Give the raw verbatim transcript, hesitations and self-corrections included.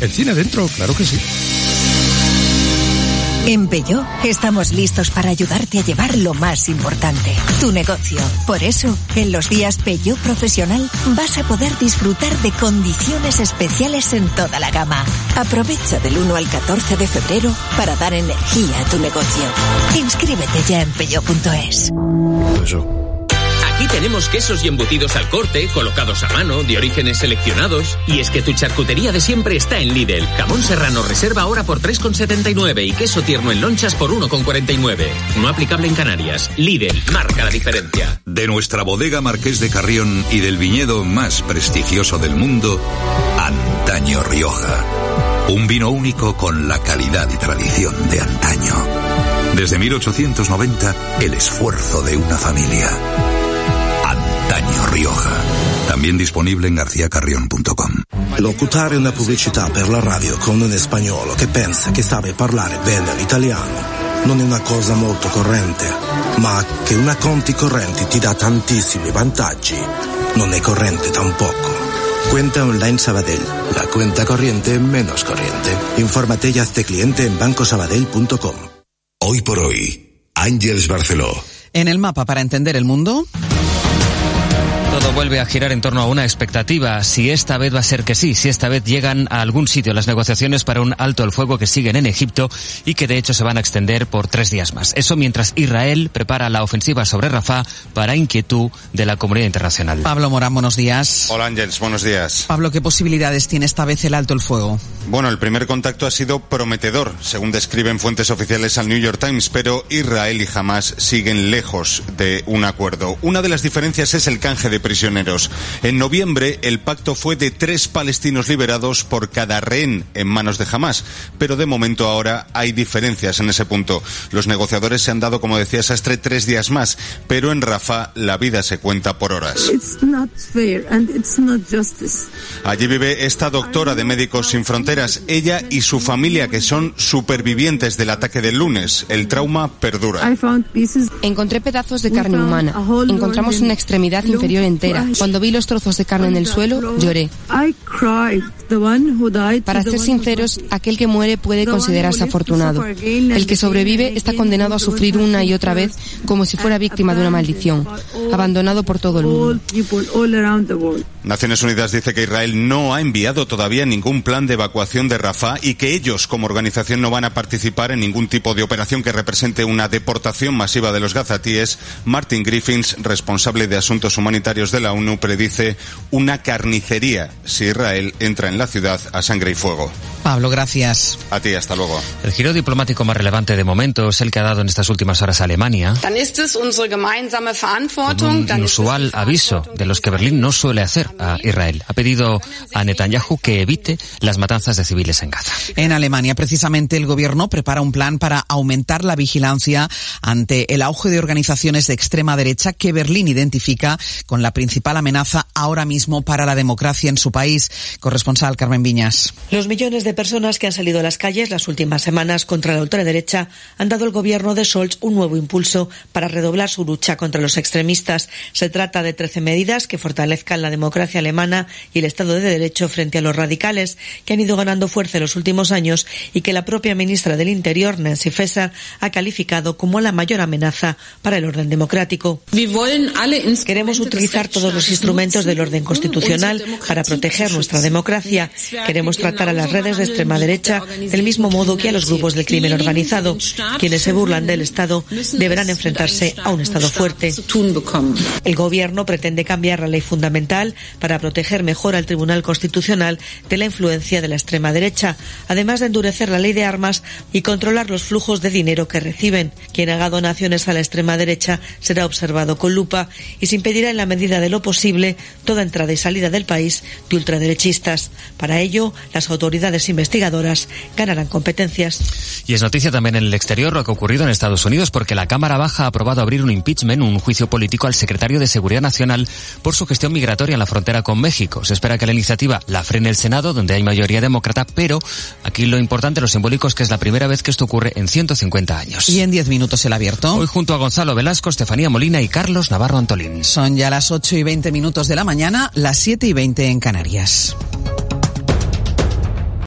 El cine dentro, claro que sí. En Peugeot estamos listos para ayudarte a llevar lo más importante, tu negocio. Por eso, en los días Peugeot Profesional vas a poder disfrutar de condiciones especiales en toda la gama. Aprovecha del uno al catorce de febrero para dar energía a tu negocio. Inscríbete ya en peugeot punto es. Eso. Aquí tenemos quesos y embutidos al corte, colocados a mano, de orígenes seleccionados. Y es que tu charcutería de siempre está en Lidl. Jamón serrano reserva ahora por tres con setenta y nueve y queso tierno en lonchas por uno con cuarenta y nueve. No aplicable en Canarias. Lidl, marca la diferencia. De nuestra bodega Marqués de Carrión y del viñedo más prestigioso del mundo, Antaño Rioja. Un vino único con la calidad y tradición de antaño. Desde mil ochocientos noventa, el esfuerzo de una familia. Antaño Rioja. También disponible en garcía carrión punto com. Locutare una pubblicità per la radio con un spagnolo che pensa che sabe parlare bene l'italiano non è una cosa molto corrente, ma che una conti correnti ti dà tantissimi vantaggi non è corrente tampoco. Cuenta online Sabadell, la cuenta corriente menos corriente. Infórmate y hazte cliente en banco sabadell punto com. Hoy por hoy, Ángeles Barceló. En el mapa para entender el mundo. Todo vuelve a girar en torno a una expectativa. Si esta vez va a ser que sí, si esta vez llegan a algún sitio las negociaciones para un alto el fuego que siguen en Egipto y que de hecho se van a extender por tres días más. Eso mientras Israel prepara la ofensiva sobre Rafah para inquietud de la comunidad internacional. Pablo Morán, buenos días. Hola Ángeles, buenos días. Pablo, ¿qué posibilidades tiene esta vez el alto el fuego? Bueno, el primer contacto ha sido prometedor, según describen fuentes oficiales al New York Times, pero Israel y Hamás siguen lejos de un acuerdo. Una de las diferencias es el canje de prisioneros. En noviembre, el pacto fue de tres palestinos liberados por cada rehén en manos de Hamás, pero de momento ahora hay diferencias en ese punto. Los negociadores se han dado, como decía Sastre, tres días más, pero en Rafah la vida se cuenta por horas. It's not fair and it's not justice. Allí vive esta doctora de Médicos Sin Fronteras, ella y su familia, que son supervivientes del ataque del lunes. El trauma perdura. Encontré pedazos de carne humana. Encontramos una extremidad inferior entera. Cuando vi los trozos de carne en el suelo, lloré. Para ser sinceros, aquel que muere puede considerarse afortunado. El que sobrevive está condenado a sufrir una y otra vez como si fuera víctima de una maldición, abandonado por todo el mundo. Naciones Unidas dice que Israel no ha enviado todavía ningún plan de evacuación de Rafah y que ellos, como organización, no van a participar en ningún tipo de operación que represente una deportación masiva de los gazatíes. Martin Griffiths, responsable de asuntos humanitarios de la ONU, predice una carnicería si Israel entra en la ciudad a sangre y fuego. Pablo, gracias. A ti, hasta luego. El giro diplomático más relevante de momento es el que ha dado en estas últimas horas Alemania, con un inusual aviso de los que Berlín no suele hacer a Israel. Ha pedido a Netanyahu que evite las matanzas de civiles en Gaza. En Alemania, precisamente, el gobierno prepara un plan para aumentar la vigilancia ante el auge de organizaciones de extrema derecha que Berlín identifica con la principal amenaza ahora mismo para la democracia en su país. Corresponsal Carmen Viñas. Los millones de personas que han salido a las calles las últimas semanas contra la ultraderecha han dado al gobierno de Scholz un nuevo impulso para redoblar su lucha contra los extremistas. Se trata de trece medidas que fortalezcan la democracia alemana y el Estado de Derecho frente a los radicales, que han ido ganando fuerza en los últimos años y que la propia ministra del Interior, Nancy Faeser, ha calificado como la mayor amenaza para el orden democrático. Queremos utilizar todos los instrumentos del orden constitucional para proteger nuestra democracia. Queremos tratar a las redes de extrema derecha del mismo modo que a los grupos del crimen organizado. Quienes se burlan del Estado deberán enfrentarse a un Estado fuerte. El gobierno pretende cambiar la ley fundamental para proteger mejor al Tribunal Constitucional de la influencia de la extrema derecha, además de endurecer la ley de armas y controlar los flujos de dinero que reciben. Quien haga donaciones a la extrema derecha será observado con lupa y se impedirá en la medida de lo posible toda entrada y salida del país de ultraderechistas. Para ello, las autoridades investigadoras ganarán competencias. Y es noticia también en el exterior lo que ha ocurrido en Estados Unidos, porque la Cámara Baja ha aprobado abrir un impeachment, un juicio político al secretario de Seguridad Nacional por su gestión migratoria en la frontera con México. Se espera que la iniciativa la frene el Senado, donde hay mayoría demócrata, pero aquí lo importante, lo simbólico, es que es la primera vez que esto ocurre en ciento cincuenta años. Y en diez minutos el abierto. Hoy junto a Gonzalo Velasco, Estefanía Molina y Carlos Navarro Antolín. Son ya las ocho y veinte minutos de la mañana, las siete y veinte en Canarias.